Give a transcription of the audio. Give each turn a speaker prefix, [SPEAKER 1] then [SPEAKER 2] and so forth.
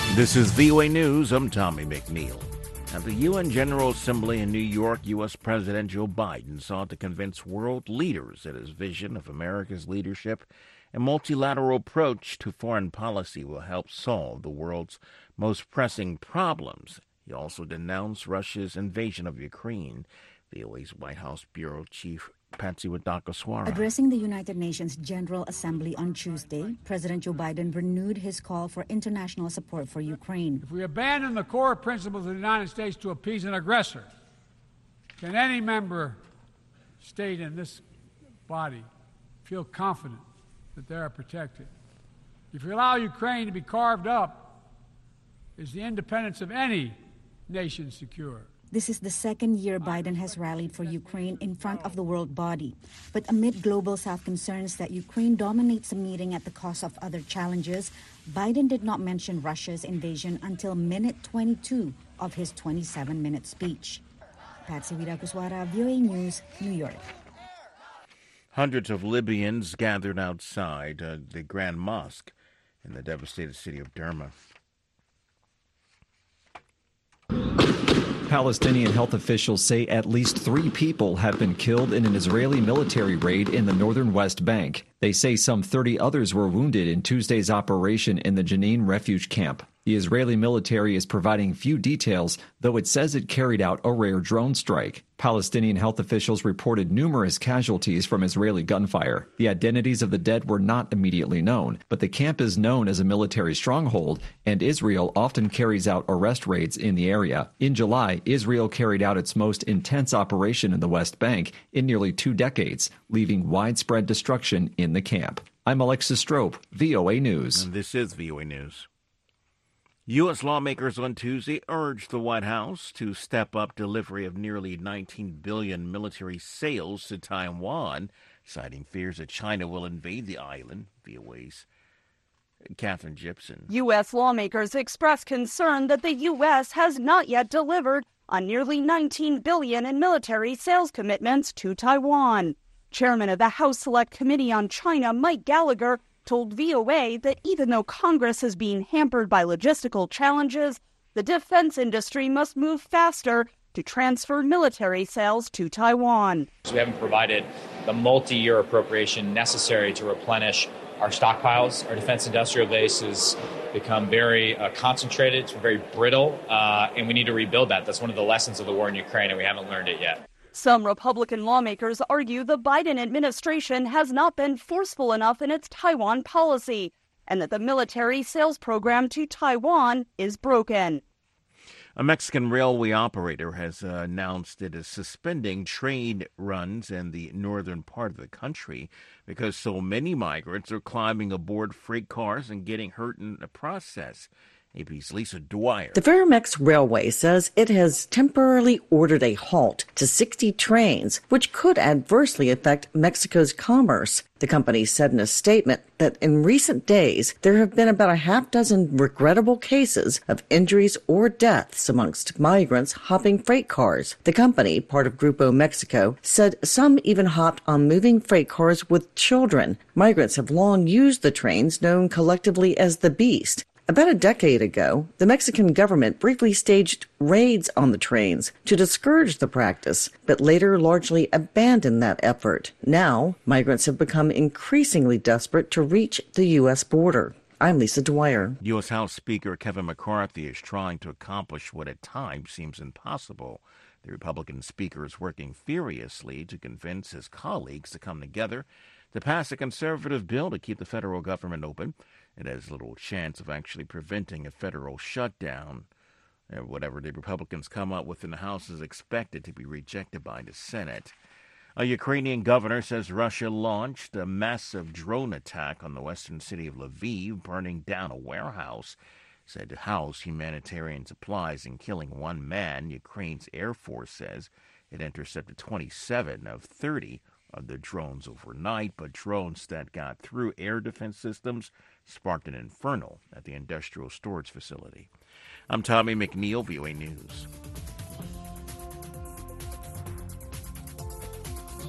[SPEAKER 1] This is VOA News. I'm Tommy McNeil. At the UN General Assembly in New York, U.S. President Joe Biden sought to convince world leaders that his vision of America's leadership and multilateral approach to foreign policy will help solve the world's most pressing problems. He also denounced Russia's invasion of Ukraine. VOA's White House Bureau Chief Patsy Widakuswara.
[SPEAKER 2] Addressing the United Nations General Assembly on Tuesday, President Joe Biden renewed his call for international support for Ukraine.
[SPEAKER 3] If we abandon the core principles of the United States to appease an aggressor, can any member state in this body feel confident that they are protected? If we allow Ukraine to be carved up, is the independence of any nation secure?
[SPEAKER 2] This is the second year Biden has rallied for Ukraine in front of the world body. But amid global South concerns that Ukraine dominates the meeting at the cost of other challenges, Biden did not mention Russia's invasion until minute 22 of his 27-minute speech. Patsy Widakuswara, VOA News, New York.
[SPEAKER 1] Hundreds of Libyans gathered outside the Grand Mosque in the devastated city of Derna.
[SPEAKER 4] Palestinian health officials say at least 3 people have been killed in an Israeli military raid in the northern West Bank. They say some 30 others were wounded in Tuesday's operation in the Jenin refuge camp. The Israeli military is providing few details, though it says it carried out a rare drone strike. Palestinian health officials reported numerous casualties from Israeli gunfire. The identities of the dead were not immediately known, but the camp is known as a military stronghold, and Israel often carries out arrest raids in the area. In July, Israel carried out its most intense operation in the West Bank in nearly 2 decades, leaving widespread destruction in the camp. I'm Alexis Strope, VOA News.
[SPEAKER 1] And this is VOA News. U.S. lawmakers on Tuesday urged the White House to step up delivery of nearly $19 billion military sales to Taiwan, citing fears that China will invade the island. VOA's Catherine Gibson.
[SPEAKER 5] U.S. lawmakers expressed concern that the U.S. has not yet delivered on nearly $19 billion in military sales commitments to Taiwan. Chairman of the House Select Committee on China, Mike Gallagher, told VOA that even though Congress is being hampered by logistical challenges, the defense industry must move faster to transfer military sales to Taiwan.
[SPEAKER 6] We haven't provided the multi-year appropriation necessary to replenish our stockpiles. Our defense industrial base has become very concentrated, it's very brittle, and we need to rebuild that. That's one of the lessons of the war in Ukraine, and we haven't learned it yet.
[SPEAKER 5] Some Republican lawmakers argue the Biden administration has not been forceful enough in its Taiwan policy and that the military sales program to Taiwan is broken.
[SPEAKER 1] A Mexican railway operator has announced it is suspending train runs in the northern part of the country because so many migrants are climbing aboard freight cars and getting hurt in the process. AP's Lisa Dwyer.
[SPEAKER 7] The Ferromex Railway says it has temporarily ordered a halt to 60 trains, which could adversely affect Mexico's commerce. The company said in a statement that in recent days, there have been about a half dozen regrettable cases of injuries or deaths amongst migrants hopping freight cars. The company, part of Grupo Mexico, said some even hopped on moving freight cars with children. Migrants have long used the trains known collectively as the Beast. About a decade ago, the Mexican government briefly staged raids on the trains to discourage the practice, but later largely abandoned that effort. Now, migrants have become increasingly desperate to reach the U.S. border. I'm Lisa Dwyer.
[SPEAKER 1] U.S. House Speaker Kevin McCarthy is trying to accomplish what at times seems impossible. The Republican speaker is working furiously to convince his colleagues to come together to pass a conservative bill to keep the federal government open. It has little chance of actually preventing a federal shutdown. Whatever the Republicans come up with in the House is expected to be rejected by the Senate. A Ukrainian governor says Russia launched a massive drone attack on the western city of Lviv, burning down a warehouse. Said to house humanitarian supplies and killing 1 man. Ukraine's Air Force says it intercepted 27 of 30 of the drones overnight, but drones that got through air defense systems sparked an inferno at the industrial storage facility. I'm Tommy McNeil, VOA News.